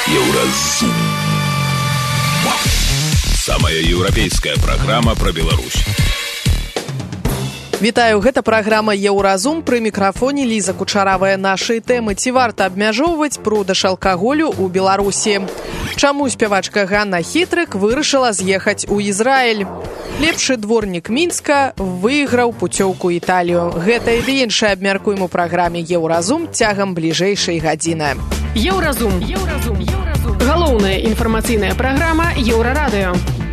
Еўразум. Самая еўрапейская праграма пра Беларусь. Вітаю, гэта праграма «Еўразум», пры мікрафоне Ліза Кучаравая. Нашай тэмы: ці варта абмяжоўваць продаж алкаголю ў Беларусі? Чаму спявачка Ганна Хітрык вырашыла з'ехаць у Ізраіль? Лепшы дворнік Мінска выйграў пуцёўку Італію. Гэта і іншае абмяркуем у праграме «Еўразум» цягам бліжэйшай гадзіны. Еўразум. Галоўная інфармацыйная праграма Еўрарадыё.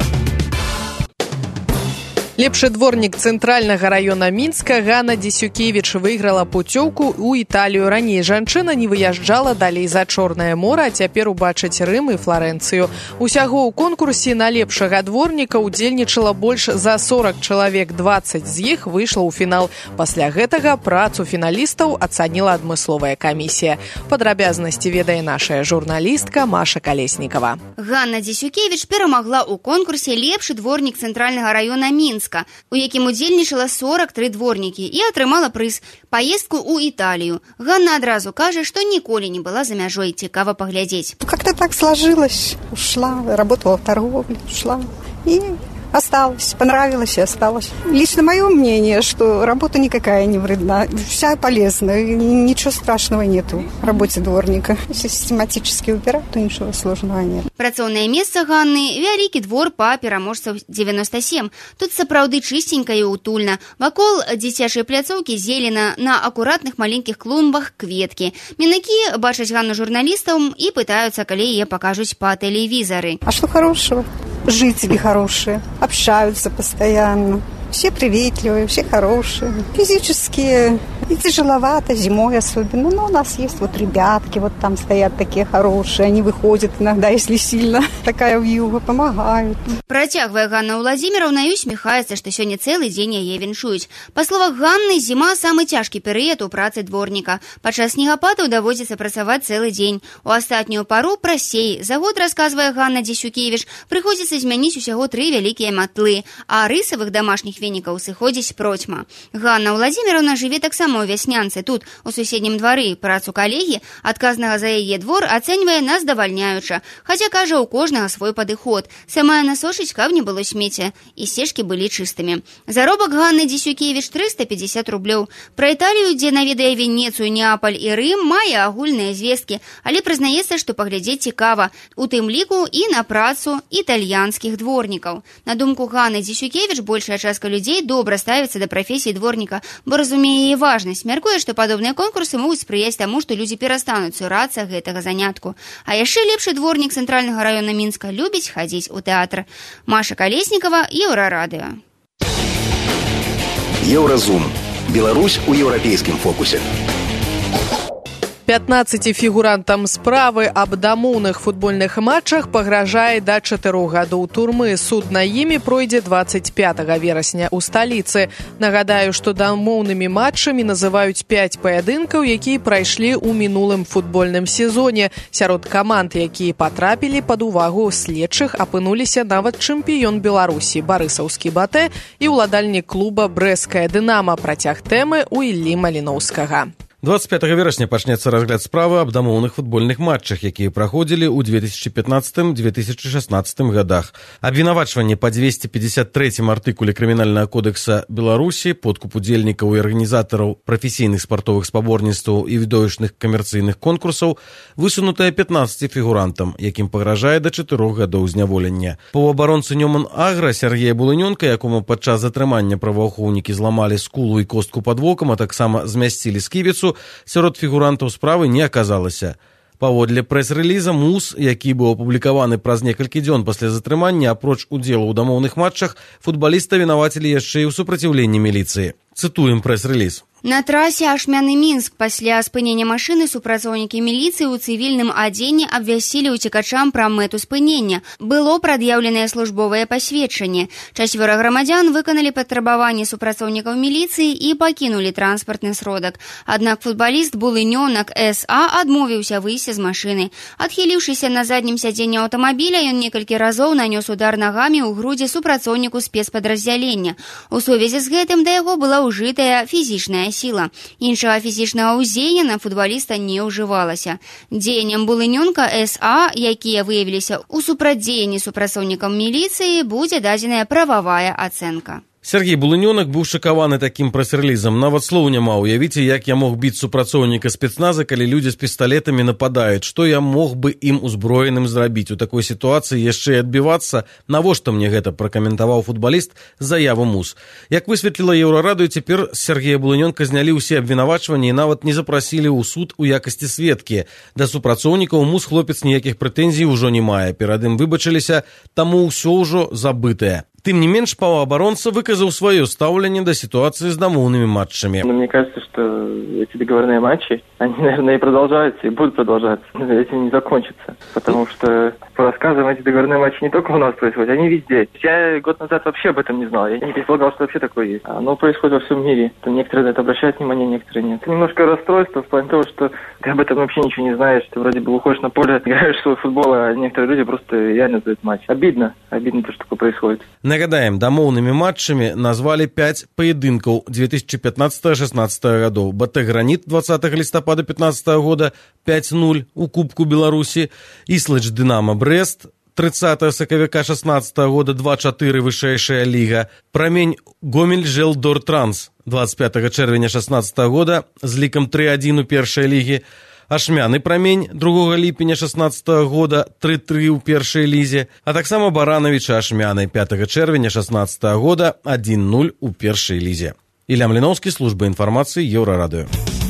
Лепшы дворнік цэнтральнага раёна Мінска Ганна Дзісюкевіч выйграла пуцёўку ў Італію. Раней жанчына не выязджала далей за Чорнае мора, а цяпер убачыць Рым і Фларэнцыю. Усяго ў конкурсе на лепшага дворніка удзельнічала больш за 40 чалавек, 20 з іх выйшла ў фінал. Пасля гэтага працу фіналістаў ацаніла адмысловая камісія. Падрабязнасці ведае нашая журналістка Маша Калеснікава. Ганна Дзісюкевіч перамагла ў конкурсе «Лепшы дворнік цэнтральнага раёна Мінска», у якім удзельнічала 43 дворнікі і атрымала прыз – паездку ў Італію. Ганна адразу кажа, што ніколі не была за мяжой. Цікава паглядзець. Как-то так сложилось. Ушла, работала в торговле, ушла и осталась. Понравилось и осталась. Лично мое мнение, что работа никакая не вредна. Вся полезна. Ничего страшного нету в работе дворника. Если систематически убирать, то ничего сложного нет. Працоўнае месца Ганны – вялікі двор па Пераможцаў 97. Тут сапраўды чыстенька і утульна. Вакол дзіцячай пляцоўкі зелена, на акуратных маленькіх клумбах кветкі. Мінакі бачаць Ганну журналістам і пытаюцца, калі яе пакажуць па тэлевізары. А что хорошего? Жители хорошие, общаются постоянно. Все приветливые, все хорошие. Физически и тяжеловато, зимой особенно. Но у нас есть вот ребятки, вот там стоят такие хорошие. Они выходят иногда, если сильно такая вьюга, помогают. Працягвае Ганна Владзіміровна і усміхаецца, што сёння цэлы дзень яе віншуюць. Па словах Ганны, зіма – самы цяжкі перыяд у працы дворніка. Падчас снегападаў даводзіцца працаваць цэлы дзень. У астатнюю пару прасцей. За год, расказвае Ганна Дзісюкевіч, прыходзіцца змяніць усяго 3 вялікія матлы, а рысавых дамашніх венікаў сыходзіць процьма. Ганна Владзіміровна жыве таксама ў Вяснянцы. Тут, у суседнім двары, працу калегі, адказнага за яе двор, ацэньвае на здавальняюча. Хаця, кажа, у кожнага свой падыход. Сама насочыць, каб не было смецця, і сцежкі былі чыстымі. Заробак Ганны Дзісюкевіч 350 рублёў. Пра Італію, дзе наведае Венецыю, Неапаль і Рым, мае агульныя звесткі, але прызнаецца, што паглядзець цікава, у тым ліку і на працу італьянскіх дворнікаў. На думку Ганны Дзісюкевіч, большая частка людзей добра ставіцца да прафесіі дворніка, бо разумее яе важнасць. Мяркуе, што падобныя конкурсы могуць спрыяць таму, што людзі перастануць цурацца гэтага занятку. А яшчэ лепшы дворнік цэнтральнага раёна Мінска любіць хадзіць у тэатр. Маша Калеснікава, Еўрарадыё. Еўразум. Беларусь у еўрапейскім фокусе. 15 фігурантам справы аб дамоўных футбольных матчах пагражае да 4 гадоў турмы. Суд на імі пройдзе 25 верасня ў сталіцы. Нагадаю, што дамоўнымі матчамі называюць 5 паядынкаў, якія прайшлі ў мінулым футбольным сезоне. Сярод каманд, якія патрапілі пад увагу следчых, апынуліся нават чэмпіён Беларусі барысаўскі «Батэ» і ўладальнік клуба «Брэсцкая Дынама». Працяг тэмы ў Іллі Маліноўскага. 25 верасня пачнецца разгляд справы аб дамоўных футбольных матчах, якія праходзілі ў 2015-2016 годах. Абвінавачванне па 253 артыкуле Крымінальнага кодекса Беларусі, подкуп удзельнікаў і арганізатараў прафесійных спартовых спаборніцтваў і відовішчных камерцыйных конкурсаў высунутае 15 фігурантам, якім пагражае да 4 гадоў зняволення. Паўабаронцы Нёман Агра Сергея Булынёнка, якому падчас затрымання праваахоўнікі зламалі скулу і костку пад вокам, а таксама змясцілі сківіцу, сярод фігурантаў справы не аказалася. Паводле прэс-рэліза МУЗ, які быў апублікаваны праз некалькі дзён пасля затрымання, апроч удзелу ў дамоўных матчах, футбаліста вінавацілі яшчэ і ў супраціўленні міліцыі. Цытуем прэс-рэліз. На трасе Ашмяны-Мінск пасля спынення машыны супрацоўнікі міліцыі ў цывільным адзенні абвясцілі ўцекачам пра мэту спынення. Было прад'яўленае службовае пасведчанне. 4 грамадзян выканалі патрабаванні супрацоўнікаў міліцыі і пакінулі транспартны сродак. Аднак футбаліст Булынёнак С.А. адмовіўся выйсці з машыны. Адхіліўшыся на заднім сядзенні аўтамабіля, ён некалькі разоў нанёс удар нагамі ў грудзі супрацоўніку спецпадраздзялення. У сувязі з гэтым да яго была ўжытая фізічная сіла. Іншага фізічнага ўздзеяння на футбаліста не ўжывалася. Дзеянням былынёнка СА, якія выявіліся ў супрацьдзеянні супрацоўнікам міліцыі, будзе дадзеная прававая ацэнка. Сергей Булынёнак быў шакаваны такім прэс-рэлізам. Нават слоў няма. Уявіце, як я мог біць супрацоўніка спецназа, калі людзі з пісталетамі нападаюць. Што я мог бы ім узброеным зрабіць? У такой сітуацыі яшчэ і адбівацца? Навошта мне гэта, пракаментаваў футбаліст заяву МУС. Як высветліла Еўрарадыё, цяпер з Сергея Булынёнка знялі ўсе абвінавачванні і нават не запрасілі ў суд у якасці сведкі. Да супрацоўнікаў МУС хлопец ніякіх прэтэнзій ужо не мае. Перад ім выбачыліся, таму ўсё ўжо забытае. Тем не менш, паўабаронца выказаў свое стаўленне до ситуации с домовными матчами. Мне кажется, что эти договорные матчи, они, наверное, и продолжаются, и будут продолжаться. Этим не закончатся. Потому что, по рассказам, эти договорные матчи не только у нас происходят, они везде. Я год назад вообще об этом не знал. Я не предполагал, что вообще такое есть. Оно происходит во всем мире. Некоторые на это обращают внимание, некоторые нет. Это немножко расстройство в плане того, что ты об этом вообще ничего не знаешь. Ты вроде бы выходишь на поле, играешь в свой футбол, а некоторые люди просто реально сдают матч. Обидно то, что такое происходит. Нагадаем, дамоўнымі матчамі назвалі 5 паядынкаў 2015-16 гадоў. БТ «Граніт» 20 лістапада 15 года 5-0 у Кубку Беларусі, Іслэч «Дынама» Брэст 30 сакавіка 16 года 2-4 вышэйшая ліга, Прамень Гомель Желдор Транс 25 чэрвеня 16 года з лікам 3-1 у першай лігі, Ашмяны Прамень 2 ліпеня 16 года 3-3 у першай лізе, а таксама Баранавіча Ашмяны 5 чэрвеня 16 года 1-0 у першай лізе. Ілля Мліноўскі, служба інфармацыі, Еўрарадыё.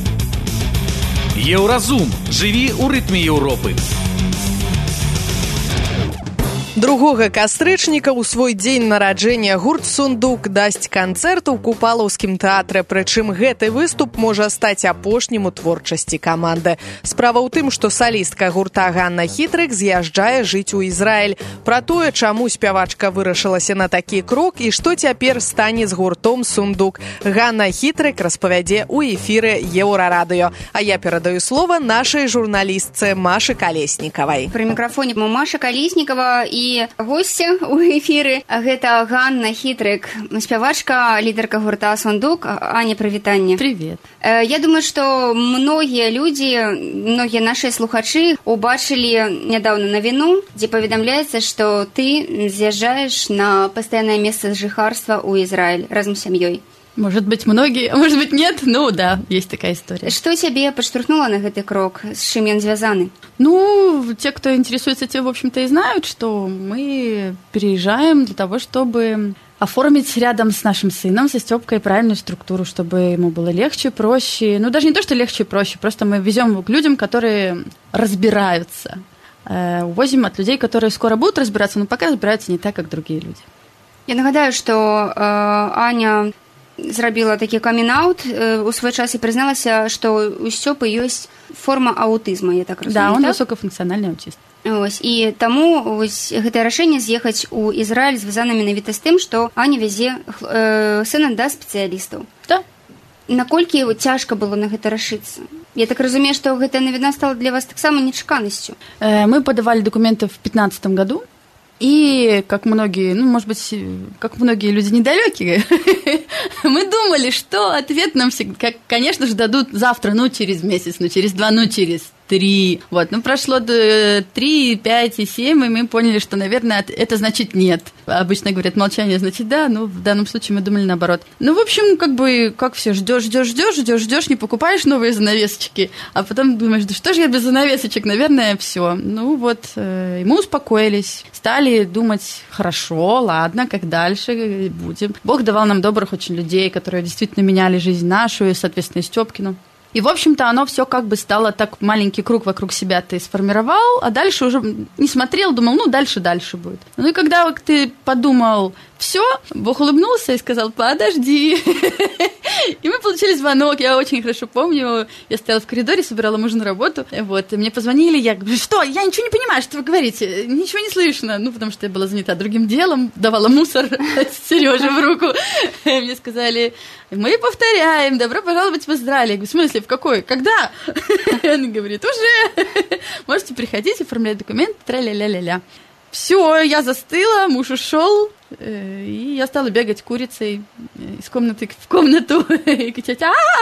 Еўразум. Жыві ў рытме Еўропы. 2 кастрычніка ў свой дзень нараджэння гурт «Сундук» дасць канцэрт у Купалаўскім тэатры, прычым гэты выступ можа стаць апошнім у творчасці каманды. Справа ў тым, што салістка гурта Ганна Хітрык з'язджае жыць у Ізраіль. Пра тое, чаму спявачка вырашылася на такі крок і што цяпер стане з гуртом «Сундук», Ганна Хітрык распавядзе ў эфіры Еўрарадыё. А я перадаю слова нашай журналістцы Машы Калеснікавай. Пры мікрафоне Маша Калеснікава і госця ў эфіры. Гэта Ганна Хітрык, спявачка, лідарка гурта «Сундук». Аня, прывітанне. Привет. Я думаю, што многія людзі, многія нашыя слухачы убачылі нядаўна навіну, дзе паведамляецца, што ты з'язджаеш на пастаяннае месца жыхарства ў Ізраіль разам з сям'ёй. Может быть, многие, а может быть, нет. Ну, да, есть такая история. Что тебе подштурхнуло на этот крок? С чем он связан? Ну, те, кто интересуется, те, в общем-то, и знают, что мы переезжаем для того, чтобы оформить рядом с нашим сыном, со Стёпкой, правильную структуру, чтобы ему было легче, проще. Ну, даже не то, что легче и проще, просто мы везем к людям, которые разбираются. Увозим от людей, которые скоро будут разбираться, но пока разбираются не так, как другие люди. Я нагадаю, что Аня зрабіла такі камін-аут у свой час і прызналася, што у Сцёпы ёсць форма аутызма, я так разумею. Да, он так? высокафункциональный аутист. Ось, і таму ось гэтае рашэнне з'ехаць у Ізраіль звязана менавіта з тым, што Аня вязе сына да спецыялістаў. Да. Наколькі цяжка было на гэта рашыцца? Я так разумею, што гэтая навіна стала для вас таксама нечаканасцю. Мы подавали документы в 2015 году. И, как многие, ну, может быть, как многие люди недалекие, мы думали, что ответ нам всегда, конечно же, дадут завтра, ну, через месяц, ну, через 2, ну, через 3. Вот, ну, прошло 3, 5 и 7, и мы поняли, что, наверное, это значит нет. Обычно говорят, молчание значит да, но в данном случае мы думали наоборот. Ну, в общем, как бы, как все, ждешь, не покупаешь новые занавесочки, а потом думаешь, да что же я без занавесочек, наверное, все. Ну, вот, и мы успокоились, стали думать, хорошо, ладно, как дальше будем. Бог давал нам добрых очень людей, которые действительно меняли жизнь нашу, и, соответственно, и Стёпкину. И, в общем-то, оно все как бы стало так, маленький круг вокруг себя ты сформировал, а дальше уже не смотрел, думал, ну, дальше будет. Ну, и когда ты подумал, все, Бог улыбнулся и сказал, подожди. И мы получили звонок, я очень хорошо помню, я стояла в коридоре, собирала мужа на работу, вот, и мне позвонили, я говорю, что, я ничего не понимаю, что вы говорите, ничего не слышно, ну, потому что я была занята другим делом, давала мусор Серёже в руку, и мне сказали, мы повторяем, добро пожаловать в Израиль. Я говорю, в смысле, в какой, когда? Он говорит, уже, можете приходить, оформлять документы, тра-ля-ля-ля-ля. Все, я застыла, муж ушел, и я стала бегать курицей из комнаты в комнату и кричать: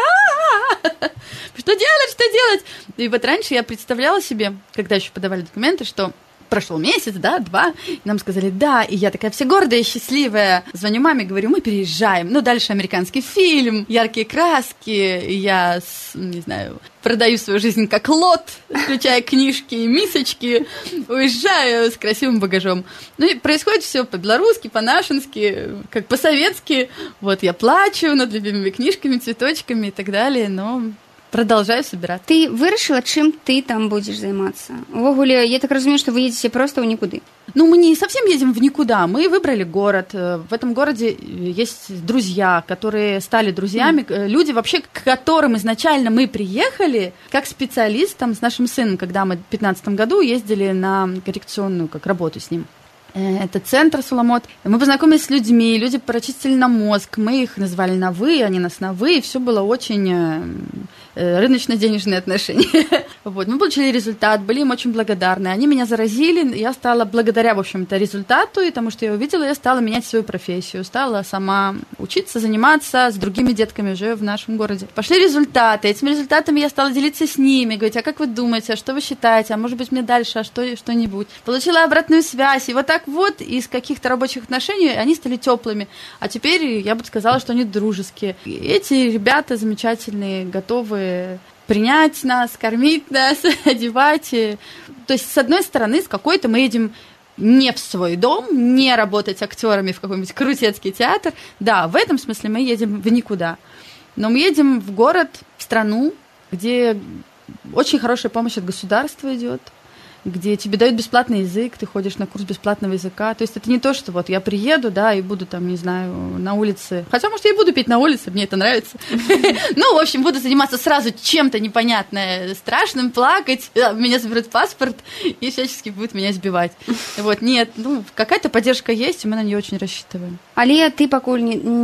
что делать? И вот раньше я представляла себе, когда еще подавали документы, что прошел месяц, да, 2, и нам сказали да, и я такая вся гордая и счастливая. Звоню маме, говорю: мы переезжаем. Ну, дальше американский фильм, яркие краски, я, не знаю, продаю свою жизнь как лот, включая книжки и мисочки, уезжаю с красивым багажом. Ну, и происходит все по-белорусски, по-нашенски, как по-советски. Вот, я плачу над любимыми книжками, цветочками и так далее, но продолжаю собирать. Ты вырашила, чым ты там будешь заниматься? Увогуле, я так разумею, что вы едете просто в никуды. Ну, мы не совсем едем в никуда. Мы выбрали город. В этом городе есть друзья, которые стали друзьями. Люди, вообще, к которым изначально мы приехали, как специалистам с нашим сыном, когда мы в 2015 году ездили на коррекционную работу с ним. Это центр Суламот. Мы познакомились с людьми, люди прочистили нам мозг, мы их назвали на «вы», они нас на «вы», и все было очень рыночно-денежные отношения. Вот. Мы получили результат, были им очень благодарны. Они меня заразили, я стала благодаря, в общем-то, результату и тому, что я увидела, я стала менять свою профессию, стала сама учиться, заниматься с другими детками уже в нашем городе. Пошли результаты, этими результатами я стала делиться с ними, говорить: а как вы думаете, а что вы считаете, а может быть мне дальше, а что-нибудь. Получила обратную связь, и вот так вот из каких-то рабочих отношений они стали теплыми. А теперь я бы сказала, что они дружеские. И эти ребята замечательные, готовы принять нас, кормить нас, одевать. То есть, с одной стороны, с какой-то мы едем не в свой дом, не работать актерами в какой-нибудь крутецкий театр. Да, в этом смысле мы едем в никуда. Но мы едем в город, в страну, где очень хорошая помощь от государства идет, где тебе дают бесплатный язык, ты ходишь на курс бесплатного языка. То есть это не то, что вот я приеду, да, и буду там, не знаю, на улице. Хотя, может, я и буду петь на улице, мне это нравится. Ну, в общем, буду заниматься сразу чем-то непонятным, страшным, плакать, меня заберут паспорт и всячески будут меня избивать. Вот, нет, ну, какая-то поддержка есть, и мы на нее очень рассчитываем. Але ты пакуль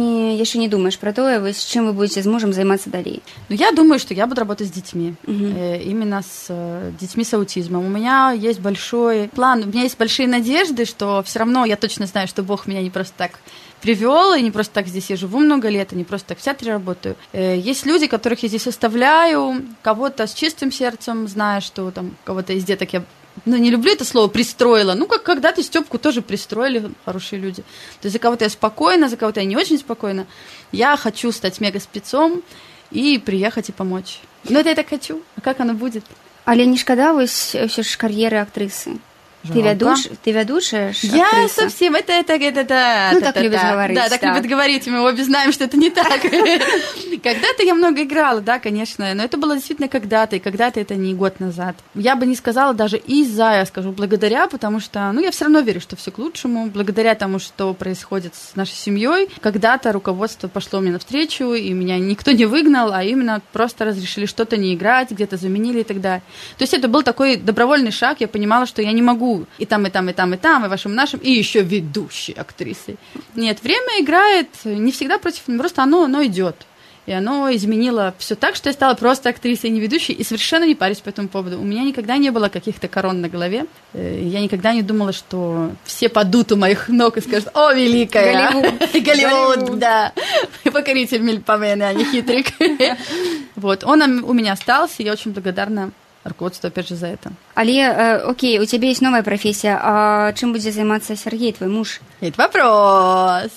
еще не думаешь про то, чем вы будете с мужем заниматься далее? Ну, я думаю, что я буду работать с детьми, именно с детьми с аутизмом. У меня есть большой план, у меня есть большие надежды, что все равно я точно знаю, что Бог меня не просто так привел, и не просто так здесь я живу много лет, и не просто так в театре работаю. Есть люди, которых я здесь оставляю, кого-то с чистым сердцем, зная, что там кого-то из деток я, ну, не люблю это слово «пристроила», ну, как когда-то Стёпку тоже пристроили хорошие люди. То есть за кого-то я спокойна, за кого-то я не очень спокойна. Я хочу стать мегаспецом и приехать и помочь. Ну, это я так хочу. А как оно будет? Але не шкада вось ўсё ж кар'еры актрысы? Ты вядучая ж я актриса? Совсем, это ну, так любишь говорить. Да, так любит говорить, мы обе знаем, что это не так. Когда-то я много играла, да, конечно, но это было действительно когда-то, и когда-то это не год назад. Я бы не сказала даже из-за, я скажу благодаря, потому что, ну, я все равно верю, что все к лучшему, благодаря тому, что происходит с нашей семьей. Когда-то руководство пошло мне навстречу, и меня никто не выгнал, а именно просто разрешили что-то не играть, где-то заменили и так далее. То есть это был такой добровольный шаг, я понимала, что я не могу и там, и там, и там, и там, и вашим, нашим, и еще ведущей актрисой. Нет, время играет не всегда против, просто оно идет. И оно изменило все так, что я стала просто актрисой, не ведущей, и совершенно не парюсь по этому поводу. У меня никогда не было каких-то корон на голове. Я никогда не думала, что все падут у моих ног и скажут: «О, великая!» Голливуд, да. Покоритель Мельпомены, а не хитрик. Вот, он у меня остался, и я очень благодарна руководству, опять же, за это. Але, окей, у тебя есть новая профессия, а чем будет заниматься Сергей, твой муж? Это вопрос.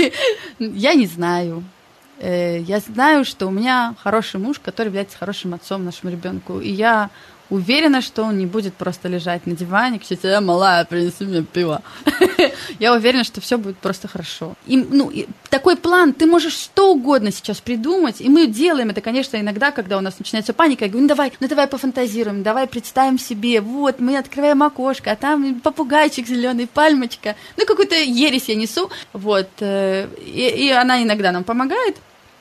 Я не знаю. Я знаю, что у меня хороший муж, который является хорошим отцом нашему ребенку, и я уверена, что он не будет просто лежать на диване, кричать: «Малая, принеси мне пиво». Я уверена, что все будет просто хорошо. И такой план, ты можешь что угодно сейчас придумать, и мы делаем это, конечно, иногда, когда у нас начинается паника, я говорю: давай пофантазируем, давай представим себе, вот, мы открываем окошко, а там попугайчик зеленый, пальмочка, какую-то ересь я несу, вот, и она иногда нам помогает.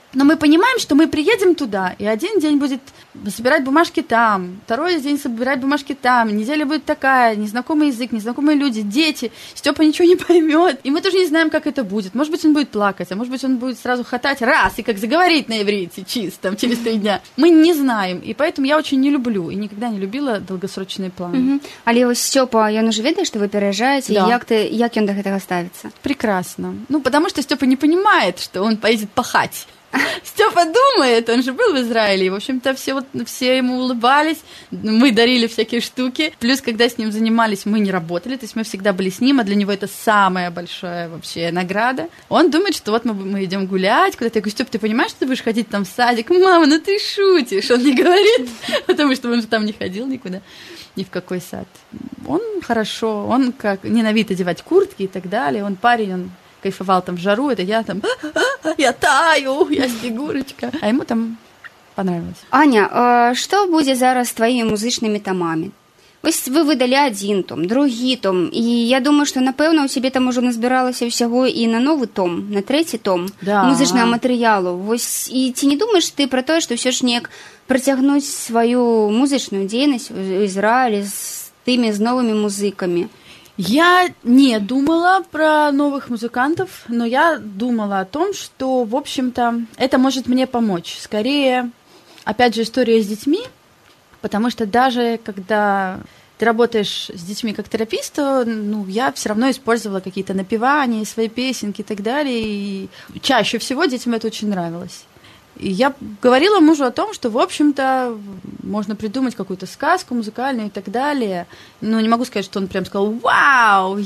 Но мы понимаем, что мы приедем туда, и один день будет собирать бумажки там, второй день собирать бумажки там, неделя будет такая, незнакомый язык, незнакомые люди, дети, Степа ничего не поймет, и мы тоже не знаем, как это будет. Может быть, он будет плакать, а может быть, он будет сразу хохотать раз, и как заговорить на иврите чисто через 3 дня. Мы не знаем, и поэтому я очень не люблю, и никогда не любила долгосрочные планы. Але ось Степа, ён уже ведае, что вы переезжаете, да. И як ён до этого ставится? Прекрасно. Потому что Степа не понимает, что он поедет пахать. Степа думает, он же был в Израиле, и, в общем-то, все ему улыбались, мы дарили всякие штуки. Плюс, когда с ним занимались, мы не работали, то есть мы всегда были с ним, а для него это самая большая вообще награда. Он думает, что вот мы идем гулять куда-то. Я говорю: Степ, ты понимаешь, что ты будешь ходить там в садик? Мама, ну ты шутишь. Он не говорит, потому что он же там не ходил никуда, ни в какой сад. Он хорошо, он как ненавидит одевать куртки и так далее. Он парень, он кайфовал там в жару, это я там, я таю, я снегурочка. А ему там понравилось. Аня, что будет зараз с твоими музычными томами? Ось вы выдали один том, другі том, і я думаю, що, напевно, у тебе там уже назбиралося всього і на новий том, на третій том музичного матеріалу. Ось, і ці не думаєш ти про те, що все ж ніяк притягнути свою музичну діяльність в Ізраїлі з новими музиками? Я не думала про новых музыкантов, но я думала о том, что, в общем-то, это может мне помочь. Скорее, опять же, история с детьми, потому что даже когда ты работаешь с детьми как терапевт, то, я все равно использовала какие-то напевания, свои песенки и так далее, и чаще всего детям это очень нравилось. И я говорила мужу о том, что, в общем-то, можно придумать какую-то сказку музыкальную и так далее. Но не могу сказать, что он прям сказал: «Вау,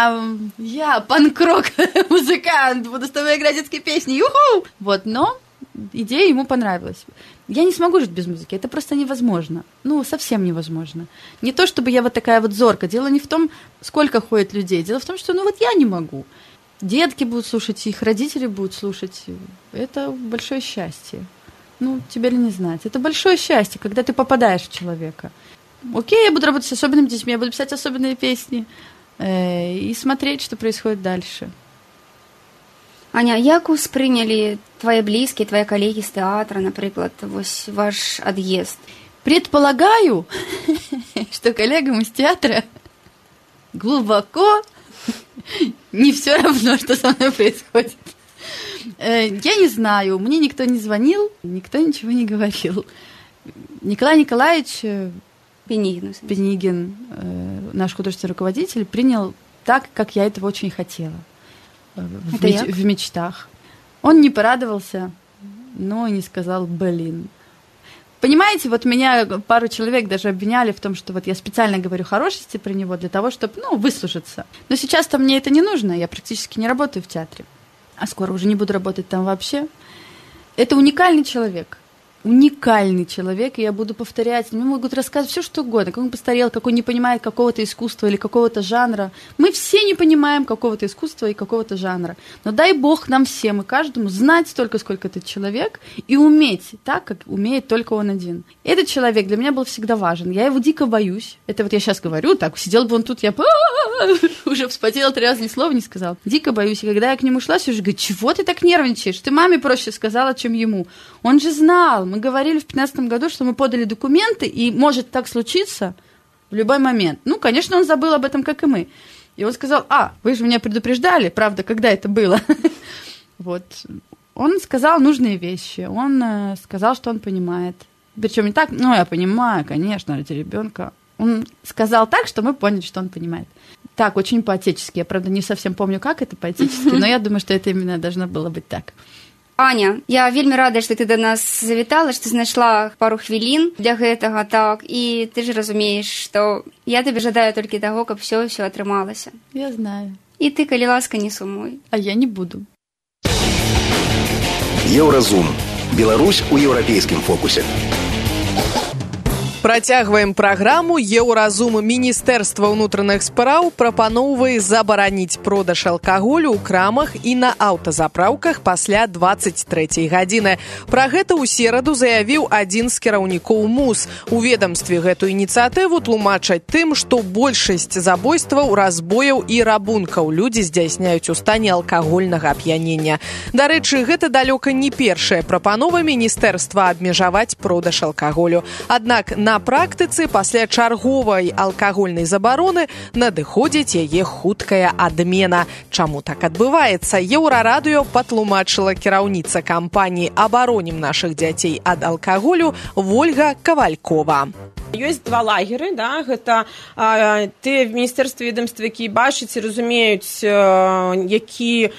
я панк-рок музыкант, буду с тобой играть детские песни, юху!» Вот, но идея ему понравилась. Я не смогу жить без музыки, это просто невозможно. Совсем невозможно. Не то, чтобы я вот такая вот зорка. Дело не в том, сколько ходит людей. Дело в том, что, я не могу. Детки будут слушать, их родители будут слушать. Это большое счастье. Тебе ли не знать. Это большое счастье, когда ты попадаешь в человека. Окей, я буду работать с особенными детьми, я буду писать особенные песни и смотреть, что происходит дальше. Аня, як успрыняли твои близкие, твои коллеги с театра, например, ваш отъезд? Предполагаю, что коллегам из театра глубоко не все равно, что со мной происходит. Я не знаю, мне никто не звонил, никто ничего не говорил. Николай Николаевич Пенигин, наш художественный руководитель, принял так, как я этого очень хотела. В мечтах. Он не порадовался, но не сказал «блин». Понимаете, вот меня пару человек даже обвиняли в том, что вот я специально говорю хорошести про него для того, чтобы, выслужиться. Но сейчас-то мне это не нужно, я практически не работаю в театре, а скоро уже не буду работать там вообще. Это уникальный человек, и я буду повторять, мне могут рассказывать все, что угодно, как он постарел, как он не понимает какого-то искусства или какого-то жанра. Мы все не понимаем какого-то искусства и какого-то жанра, но дай Бог нам всем и каждому знать столько, сколько этот человек, и уметь так, как умеет только он один. Этот человек для меня был всегда важен, я его дико боюсь, это вот я сейчас говорю, так, сидел бы он тут, я уже вспотела 3 раза, ни слова не сказала. Дико боюсь, и когда я к нему шла, Сюжа говорит: чего ты так нервничаешь, ты маме проще сказала, чем ему. Он же знал. Мы говорили в 2015 году, что мы подали документы, и может так случиться в любой момент. Конечно, он забыл об этом, как и мы. И он сказал: вы же меня предупреждали, правда, когда это было? Вот. Он сказал нужные вещи, он сказал, что он понимает. Причем не так, я понимаю, конечно, ради ребенка. Он сказал так, что мы поняли, что он понимает. Так, очень по-отечески. Я, правда, не совсем помню, как это по-отечески, но я думаю, что это именно должно было быть так. Аня, я вельмі рада, што ты до нас завітала, што знайшла пару хвілін для гэтага, так, і ты ж разумееш, што я табе жадаю толькі таго, каб все атрымалася. Я знаю. І ты, калі ласка, не сумуй. А я не буду. Еўразум. Беларусь у еўрапейскім фокусе. Працягваем праграму. Еўразум Міністэрства ўнутраных спраў прапаноўвае забараніць продаж алкаголю ў крамах і на аўтазапраўках пасля 23 гадзіны. Пра гэта ў сераду заявіў адзін з кіраўнікоў МУЗ. У ведамстве гэтую ініцыятыву тлумачаць тым, што большасць забойстваў, разбояў і рабункаў людзі здзяйсняюць у стане алкагольнага ап'янення. Дарэчы, гэта далёка не першая прапанова міністэрства абмежаваць продаж алкаголю. Аднак на практыцы пасля чарговай алкагольнай забароны надыходзіць яе хуткая адмена. Чаму так адбываецца? Еўрарадыё патлумачыла кіраўніца кампаніі «Абаронім нашых дзяцей ад алкаголю» Вольга Кавалькова. Ёсць два лагеры, да, гэта тыя в міністэрстве ведомства, якія бачаць і разумеюць, які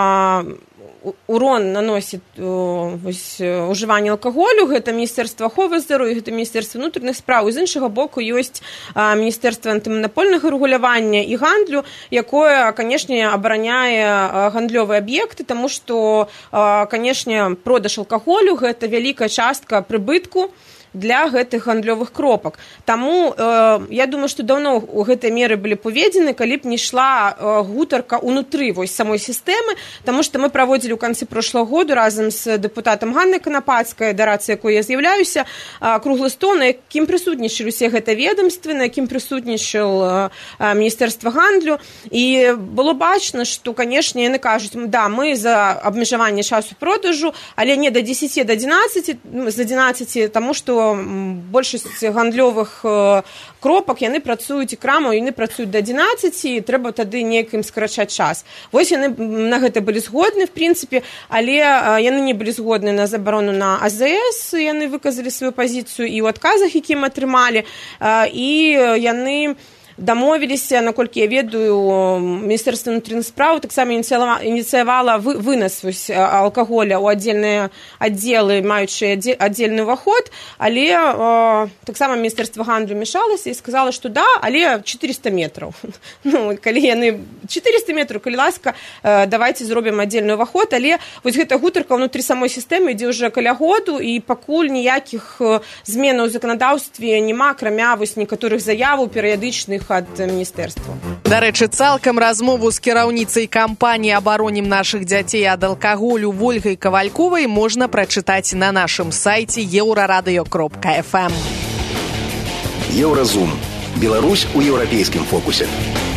урон наносіць ужыванне алкаголю, гэта міністэрства аховы здароўя, гэта міністэрства ўнутраных спраў. І з іншага боку ёсць міністэрства антыманапольнага рэгулявання і гандлю, якое, канешне, абараняе гандлёвыя аб'екты, таму што, канешне, продаж алкаголю гэта вялікая частка прыбытку для гэтых гандлёвых кропак. Таму я думаю, што даўно гэтыя меры былі поведзены, калі б не ішла гутарка ўнутры самой сістэмы, таму што мы праводзілі ў канцы прошлого году разам з дэпутатам Ганнай Канапацкай, да рацыі якой я з'яўляюся, круглы стол, на якім прысутнічалі ўсе гэта ведомствы, на якім прысутнічаў міністэрства гандлю. І было бачна, што, канешне, яны кажуць, да, мы за абмежаванне часу продажу, але не да 10, да 11, з 11, таму што большасць гандлёвых кропак, яны працуюць і крамаў, яны працуюць да 11, і трэба тады неяк ім скарачаць час. Вось яны на гэта былі згодны, в прынцыпе, але яны не былі згодны на забарону на АЗС, яны выказалі сваю пазіцыю і ў адказах, які мы атрымалі, і яны дамовіліся, наколькі я ведаю, міністэрства ўнутраных спраў таксама ініцыявала вынас алкаголя ў аддзельныя аддзелы, маючыя аддзельны ўваход, але таксама міністэрства гандлю мешалася і сказала, што да, але 400 метраў. Ну, калі яны 400 метраў, калі ласка, давайце зробім аддзельны ўваход, але вось гэта гутарка ўнутры самой сістэмы ідзе ўжо каля году, і пакуль ніякіх зменаў у заканадаўстве няма, акрамя вось некаторых заяваў перыядычных ад міністэрства. Дарэчы, цалкам размову з кіраўніцай кампаніі «Абаронім нашых дзяцей ад алкаголю» Вольгай Кавальковай можна прачытаць на нашым сайце euraradыё.fm. Еўразум. Беларусь у еўрапейскім фокусе.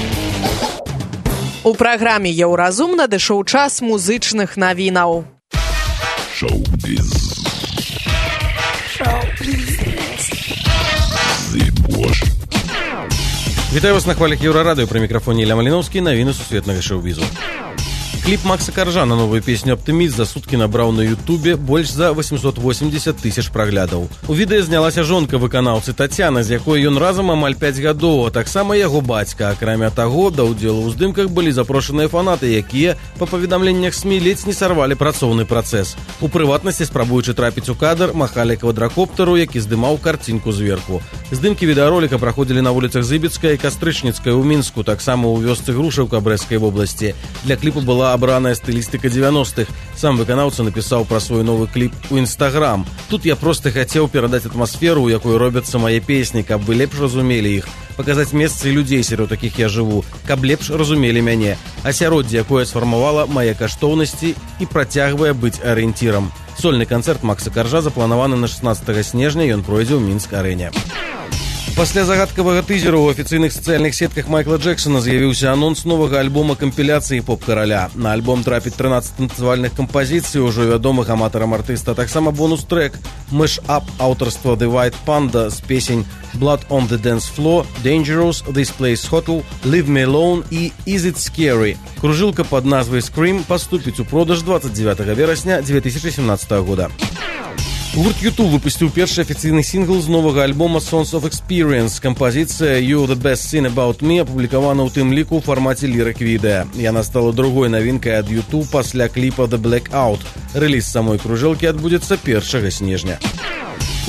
У праграме «Еўразум» надышоў час музычных навінаў. Шоу-біз. Вітаю вас на хвалях Еўрарадыё, пры мікрафоне Ілля Маліноўскі, навіны сусветнага шоу-бізу. Кліп Макса Каржа на новую песню «Оптимист» за суткі набраў на ютубе больш за 880 тысяч праглядаў. У відэа знялася жонка выканаўцы Тацяна, з якой ён разам амаль 5 гадоў, а таксама яго бацька. Акрамя таго, да ўдзелу ў здымках былі запрошаныя фанаты, якія, па паведамленнях СМІ, ледзь не сарвалі працоўны працэс. У прыватнасці, спрабуючы трапіць у кадр, махалі квадракоптару, які здымаў карцінку зверху. Здымкі відэароліка праходзілі на вуліцах Зыбіцкай і Кастрычніцкай у Мінску, таксама ў вёсцы Грушаўка Брэсцкай вобласці. Для кліпу была абраная стылістыка 90-х. Сам выканаўца напісаў пра свой новы кліп у Інстаграм. Тут я проста хацеў перадаць атмасферу, у якой робяцца мае песні, каб вы лепш разумелі іх. Паказаць месцы і людзей, сярод якіх я жыву, каб лепш разумелі мяне. Асяроддзе, якое сфармавала мае каштоўнасці і працягвае быць арыентірам. Сольны канцэрт Макса Каржа запланаваны на 16 снежня, ён пройдзе ў Мінск-арэне. Пасля загадкавага тызеру ў афіцыйных сацыяльных сетках Майкла Джексона з'явіўся анонс новага альбома кампіляцыі поп-караля. На альбом трапіць 13 танцавальных кампазіцый ўжо вядомых аматарам артыста, таксама бонус-трэк «Мэш-ап» аўтарства The White Panda з песень «Blood on the Dance Floor», «Dangerous», «This Place Hotel», «Leave Me Alone» і «Is It Scary». Кружылка пад назвай «Scream» паступіць у продаж 29 верасня 2017 года. Гурт U2 выпусціў першы афіцыйны сінгл з новага альбома Songs of Experience. Кампазіцыя «You're the Best Thing About Me» апублікавана ў тым ліку ў фармаце лірык-відэа. Яна стала другой навінкай ад U2 пасля кліпа «The Blackout». Рэліз самой кружэлкі адбудзецца 1 снежня.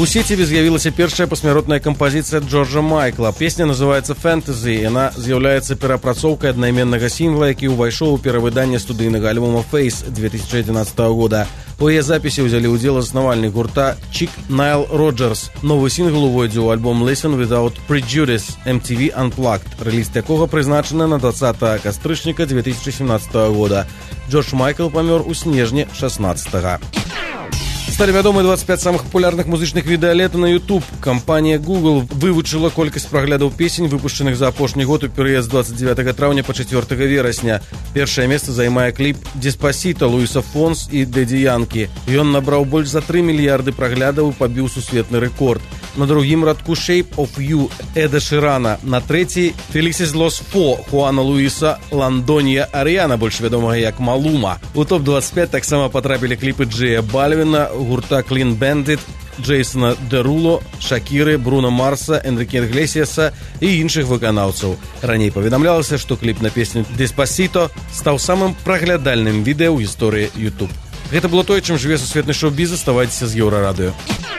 У сеці з'явілася першая пасмяротная кампазіцыя Джорджа Майкла. Песня называецца «Fantasy». Яна з'яўляецца перапрацоўкай аднайменнага сінгла, які ўвайшоў у перавыданне студыйнага альбома «Face» 2011 года. У яе запісе ўзялі ўдзел заснавальнік гурта Чик Найл Роджерс. Новы сінгл увойдзе ў альбом «Listen Without Prejudice» MTV Unplugged, рэліз якога прызначаны на 20 кастрычніка 2017 года. Джордж Майкл памёр у снежні 16-го. Сталі вядомы 25 самых папулярных музычных відэа лета на YouTube. Кампанія Google вывучыла колькасць праглядаў песень, выпушчаных за апошні год у перыяд з 29 траўня па 4 верасня. Першае месца займае кліп «Деспасіто» Луіса Фонс і Дэдзі Янкі. Ён набраў больш за 3 мільярды праглядаў і пабіў сусветны рэкорд. На другім радку «Shape of You» Эда Ширана. На трэцій «Felices Los Fo» Хуана Луіса Ландонья Аріяна, больш вядомага як Малума. У топ-25 таксама патрапілі кліпы Джея Бальвіна, гурта Clean Bandit, Джейсона Деруло, Шакіры, Бруно Марса, Энрике Иглесиаса і іншых выканаўцаў. Раней паведамлялася, што кліп на песню «Деспасіто» стаў самым праглядальным відэа ў гісторыі YouTube. Гэта было тое, чым жыве сусветны шоу-біз. Аставайцеся з Еўрарадыё.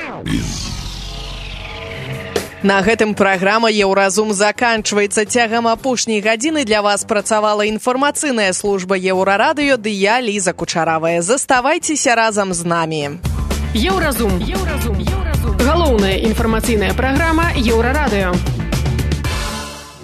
На гэтым праграма «Еўразум» заканчваецца. Цягам апошняй гадзіны для вас працавала інфармацыйная служба Еўрарадыё ды я, Ліза Кучаравая. Заставайцеся разам з намі. Еўразум. Галоўная інфармацыйная праграма Еўрарадыё.